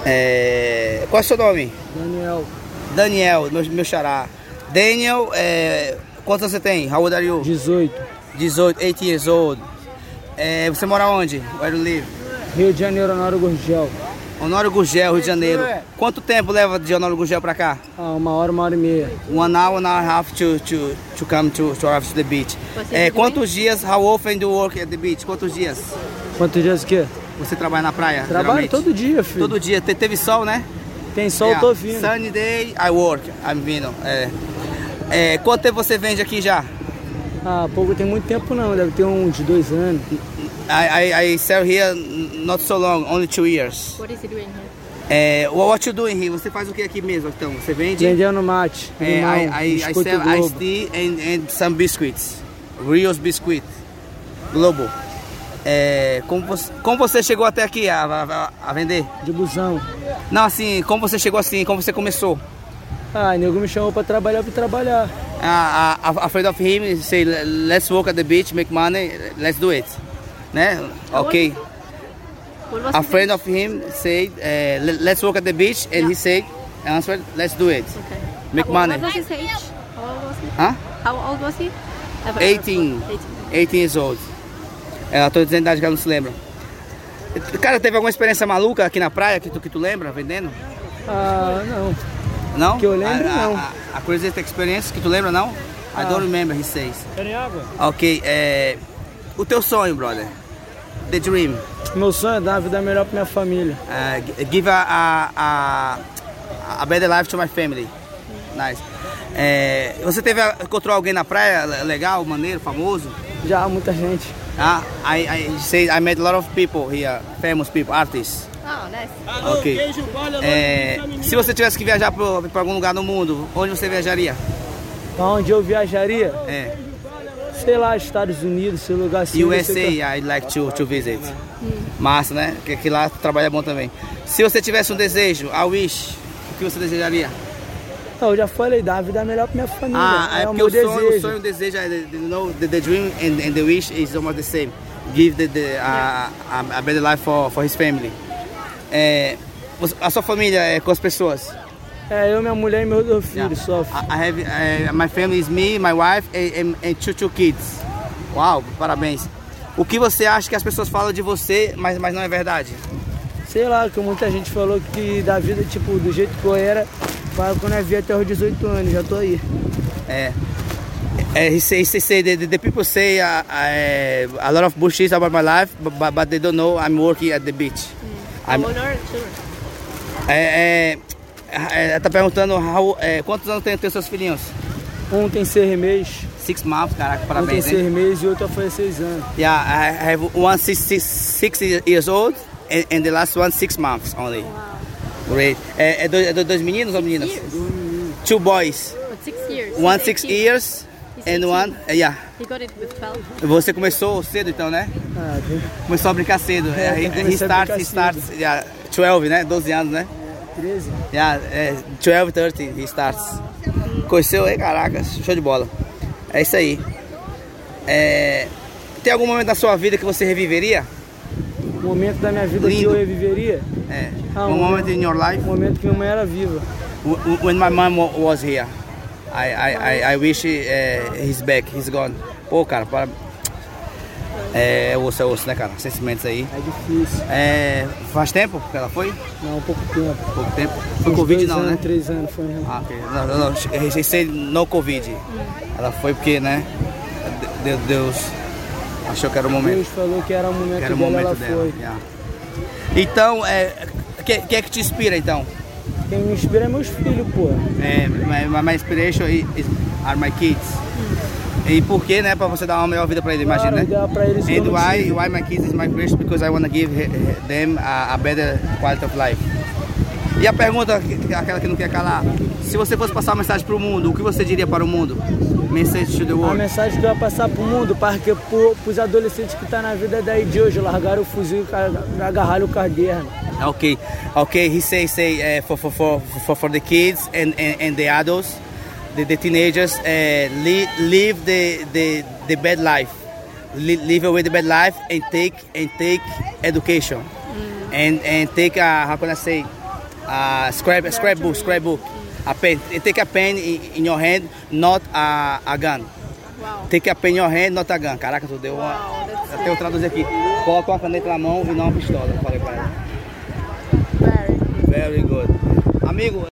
Qual é o seu nome? Daniel. Daniel, meu xará. Daniel, quantos anos você tem? How old are you? 18. 18 years old. Você mora onde? Where do you live? Rio de Janeiro, Honório Gurgel. Honório Gurgel, Rio de Janeiro. Quanto tempo leva de Honório Gurgel pra cá? 1 hora e meia. 1 hour and a half to come to the beach. Quantos dias, how often do you work at the beach? Quantos dias? Quantos dias o quê? Você trabalha na praia? Trabalho geralmente? todo dia, filho. Todo dia. Teve sol, né? Tem sol, eu tô vindo. Sunny day, I work. I'm vindo. Quanto tempo você vende aqui já? Pouco, tem muito tempo não. Deve ter uns 2 anos. I sell here not so long, only 2 years. What is he doing here? What you doing here? Você faz o que aqui mesmo, então? Você vende? Vendendo mate. I sell iced tea and some biscuits. Rio's Biscuit. Globo. Como você chegou até aqui a vender? De busão. Não, assim, como você chegou assim? Como você começou? Nego me chamou pra trabalhar, Afraid of him, say, let's work at the beach, make money, let's do it. Né? Ok. Afraid of him, said, let's work at the beach, and he said, answered, let's do it. Okay. Make money. What was his age? How old was he? Huh? How old was he? 18 years old. Ela tô dizendo a idade que ela não se lembra. Cara, teve alguma experiência maluca aqui na praia que tu lembra, vendendo? Não. Não? Que eu lembro, não. A craziest experience que tu lembra, não? I don't remember, he says. Querem água? Ok, o teu sonho, brother? The dream? Meu sonho é dar uma vida melhor pra minha família. Give a better life to my family. Nice. Você encontrou alguém na praia legal, maneiro, famoso? Já, muita gente. I met a lot of people here, famous people, artists. Oh, nice. Ok. Se você tivesse que viajar para algum lugar no mundo, onde você viajaria? Onde eu viajaria? Sei lá, Estados Unidos, esse lugar assim. USA, I'd like to visit. Massa, né? Que lá trabalho é bom também. Se você tivesse um desejo, a wish, o que você desejaria? Eu já falei, dar a vida melhor pra minha família. É porque o sonho e o desejo, the dream and the wish is almost the same. Give a better life for his family. A sua família com as pessoas? Eu, minha mulher e meus 2 filhos só. My family is me, my wife and two kids. Uau, parabéns. O que você acha que as pessoas falam de você, mas não é verdade? Sei lá, que muita gente falou que da vida, tipo, do jeito que eu era, quando eu vi até os 18 anos, já tô aí. He say the people say a lot of bullshit about my life, but they don't know I'm working at the beach. How old are you? Tá perguntando quantos anos tem seus filhinhos? Um tem 6 meses. 6 months, caraca, Um parabéns. tem 6 meses e outro foi 6 anos. Yeah, I have one 6 years old and the last one 6 months only. Wow. Great. Dois meninos ou meninas? 6 years. 2 boys. But 6 years. One He's 6 18. years He's and 18. one, yeah. He got it with 12. Você começou cedo então, né? Começou a brincar cedo. He starts, yeah, 12, né? 12 anos, né? 13. Yeah, 12, 13, he starts. Conheceu aí, caraca, show de bola. É isso aí. Tem algum momento da sua vida que você reviveria? Um momento da minha vida Lindo. que eu reviveria? Um moment in your life? Um momento que minha mãe era viva. When my mom was here, I wish he's back, he's gone. Pô, cara, osso, né, cara? Sentimentos aí. É difícil. Faz tempo que ela foi? Não, pouco tempo. Pouco tempo? Foi Covid 2 não, anos, né? 3 anos foi mesmo. Ok. Não. He said no Covid. Ela foi porque, né? Deus achou que era o momento. Deus falou que era o momento Era o dela, momento ela dela. foi. Yeah. Então, quem é que te inspira então? Quem me inspira é meus filhos, pô. My inspiration are my kids. E por que, né? Pra você dar uma melhor vida pra eles, imagina, né? Dar pra eles And why my kids is my inspiration? Because I want to give them a better quality of life. E a pergunta, aquela que não quer calar, se você fosse passar uma mensagem pro mundo, o que você diria para o mundo? Message to the A world. mensagem que eu ia passar pro mundo, porque pros adolescentes que tá na vida daí de hoje, largaram o fuzil e agarraram o caderno. Okay. He say for the kids and the adults, the teenagers, live the bad life, live away the bad life and take education, and take how can I say, Scrapbook. A pen. Take a pen in your hand, not a gun. Wow. Take a pen in your hand, not a gun. Caraca, tu deu uma... Wow, that's Até eu traduzir aqui. Coloca uma caneta na mão e não uma pistola. Eu falei pra ela. very good. Very good. Amigo...